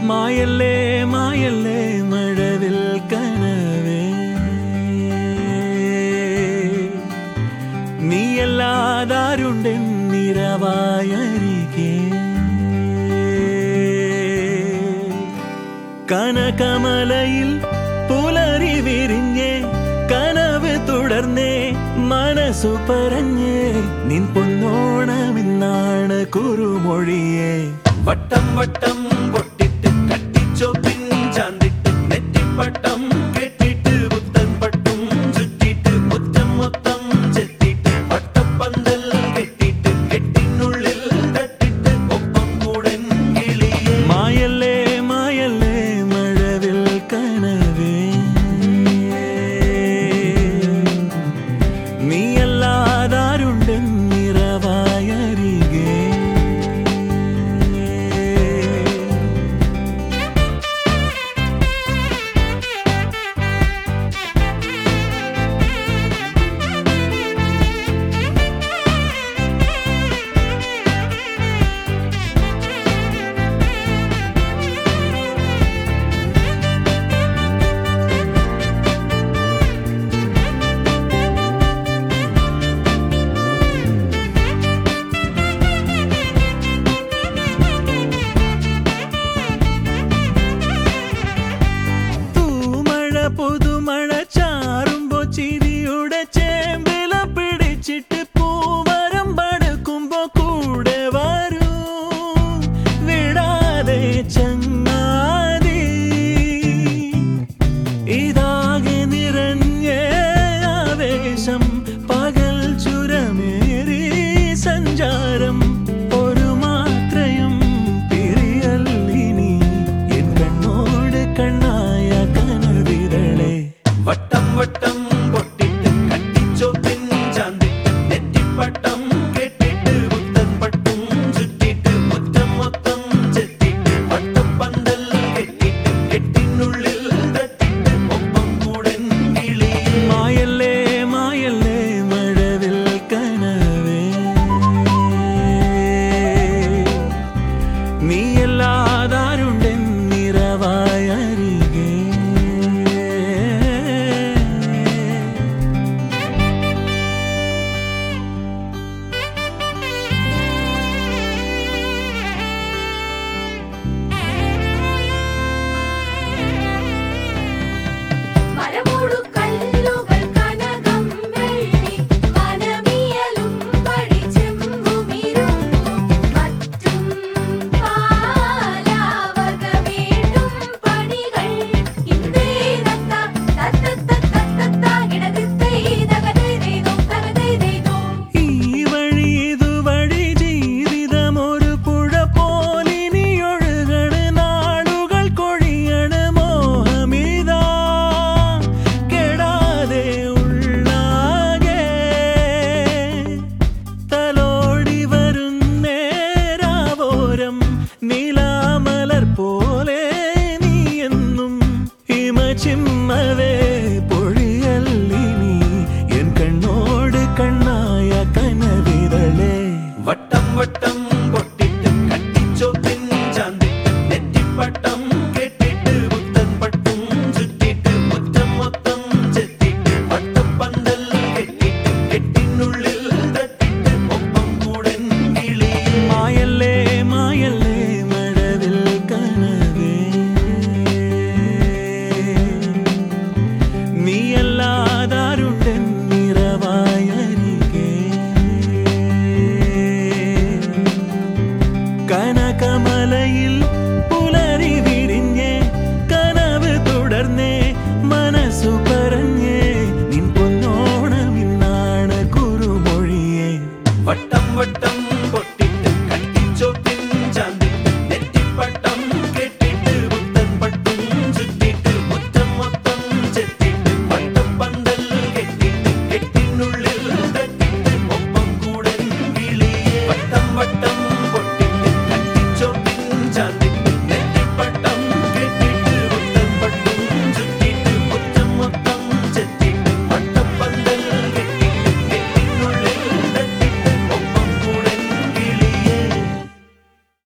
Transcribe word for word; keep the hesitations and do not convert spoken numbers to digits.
മായല്ലേ മായല്ലേ മഴവിൽ കനവേ, നീയല്ലാതാരുണ്ടെന്നിരവായരികെ കനകമലയിൽ പുലരി വിരിഞ്ഞേ കനവ് തുടർന്നേ മനസ്സു പറഞ്ഞേ നിൻ പൊന്നോണമെന്നാണ് കുറുമൊഴിയേ. വട്ടം വട്ടം പൊട്ടിട്ട് കട്ടിച്ചോ പിഞ്ചാന്തിട്ട് നെറ്റിപ്പട്ടം കെട്ടിട്ട് പുത്തൻ പട്ടും ചുറ്റിട്ട് മുറ്റം മൊത്തം ചെത്തിട്ട് വട്ടപ്പന്തൽ കെട്ടിട്ട് കെട്ടിനുള്ളിൽ തട്ടിട്ട് ഒപ്പം കൂടൻ കിളിയേ. മായല്ലേ മായല്ലേ മഴവിൽ കനവേ, നീയല്ലാതാരുണ്ടെന്നിരവായരികെ പുതുമഴ ചാറുമ്പോ ചിരിയുടെ ചേമ്പില പിടിച്ചിട്ട് പൂമരം പടുക്കുമ്പോ കൂടെ വരൂ വിടാതെ ചങ്ങാതി. ഇതാകെ നിറഞ്ഞ ആവേശം പകൽ ചുരമേറി സഞ്ചാരം ഒരു മാത്രയും പിരിയല്ലിനി എൻ കണ്ണോട് കണ്ണായ കനവിരളെ. വട്ടം വട്ടം പൊട്ടിട്ട് കട്ടിച്ചോ പിഞ്ചാന്തിട്ട് നെറ്റിപ്പട്ടം കെട്ടിട്ട് പുത്തൻ പട്ടും ചുറ്റിട്ട് മുറ്റം മൊത്തം ചെത്തിട്ട് വട്ടപ്പന്തൽ കെട്ടിട്ട് കെട്ടിനുള്ളിൽ തട്ടിട്ട് ഒപ്പം കൂടൻ കിളിയേ. മായല്ലേ മായല്ലേ മഴവിൽ കനവേ, നീയല്ലാതാരുണ്ടെന്നിരവായരികെ മരമൂടു കല്ലുകൾ കനകം വെള്ളി വനമിയലും പടിച്ചെമ്പുമിരുന്നു മറ്റും പാലാവകമേടും പണികൾ ഇന്നേതത്ത തത്തത്ത കിടതിത്തൈതകതൈതോ തകതൈതോ. ഈ വഴി ഇതുവഴി ജീവിതമൊരു പുഴ പോലിനി ഒഴുകണ് നാളുകൾ കൊഴിയണ് മോഹമിതാ കെടാതെ ഉള്ളാകെ തലോടി വരുന്നേരാവോരം നീലാമലർ പോലെ നീ എന്നും ഹിമ ചിമ്മവേ പൊഴിയല്ലിനി എൻ കണ്ണോട് കണ്ണായ കനവിരളെ. വട്ടം വട്ടം പൊട്ടിട്ട് കട്ടിച്ചോ പിഞ്ചാന്തിട്ട് നെറ്റിപ്പട്ടം